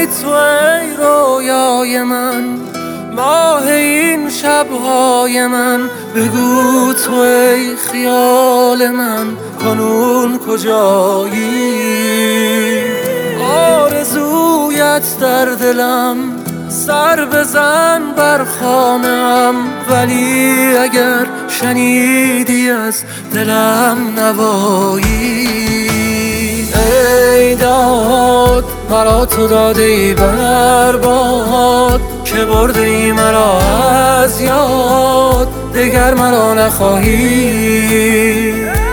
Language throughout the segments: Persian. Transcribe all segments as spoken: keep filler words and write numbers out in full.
تو ای رویای من، ماه این شبهای من. بگو تو ای خیال من، کنون کجایی؟ آرزویت در دلم، سر بزن بر خانم. ولی اگر شنیدی از دلم نوایی، ای داد مرا تو داده ای برباد، که برده ای مرا از یاد، دگر مرا نخواهی.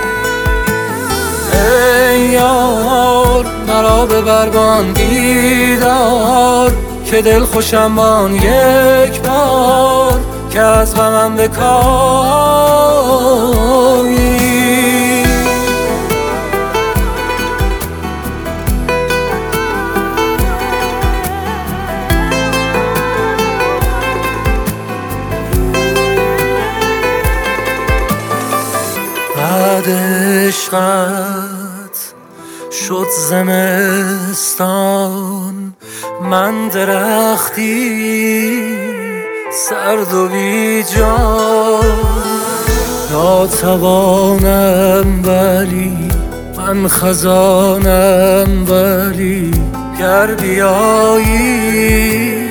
ای یار مرا ببر بان دیدار، که دل خوشم بان یک بار، که از غمم بکاهی. بعد عشقت شد زمستان، من درختی سرد و بی جان. ناتوانم ولی من خزانم، ولی گر بیایی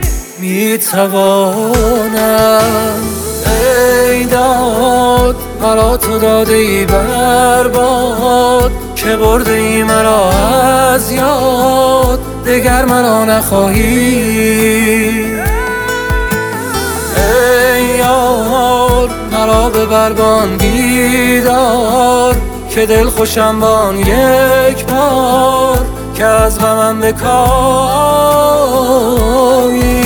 میتوانم. ای داد مرا تو داده ای برباد، که برده ای مرا از یاد، دگر مرا نخواهی. ای یار مرا ببر بان دیدار، که دل خوشم بان یک بار، که از غمم بکاهی.